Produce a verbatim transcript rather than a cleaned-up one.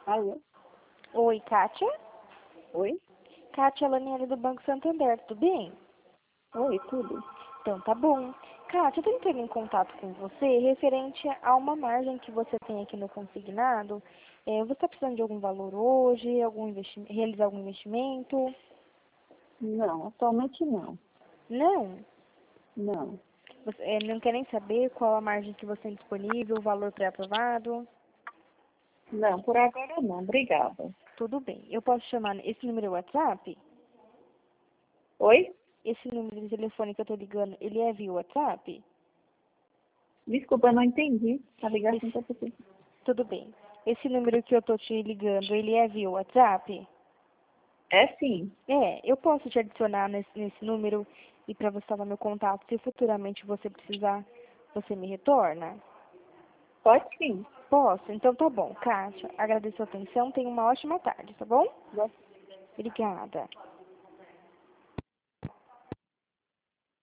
Alô? Oi, Kátia? Oi? Kátia Lanieri do Banco Santander, tudo bem? Oi, tudo? Então tá bom. Kátia, eu tô entrando em contato com você referente a uma margem que você tem aqui no consignado. É, você está precisando de algum valor hoje, algum investimento, realizar algum investimento? Não, atualmente não. Não? Não. Você é, não quer nem saber qual a margem que você tem disponível, o valor pré-aprovado? Não, por agora não. Obrigada. Tudo bem. Eu posso chamar esse número é WhatsApp? Oi? Esse número de telefone que eu tô ligando, ele é via WhatsApp? Desculpa, eu não entendi. A ligação Esse, tá aqui. tudo bem. Esse número que eu tô te ligando, ele é via WhatsApp? É sim. É, eu posso te adicionar nesse, nesse número e para você salvar meu contato. Se futuramente você precisar, você me retorna? Pode sim. Posso? Então tá bom. Kátia, agradeço a atenção. Tenha uma ótima tarde, tá bom? Obrigada.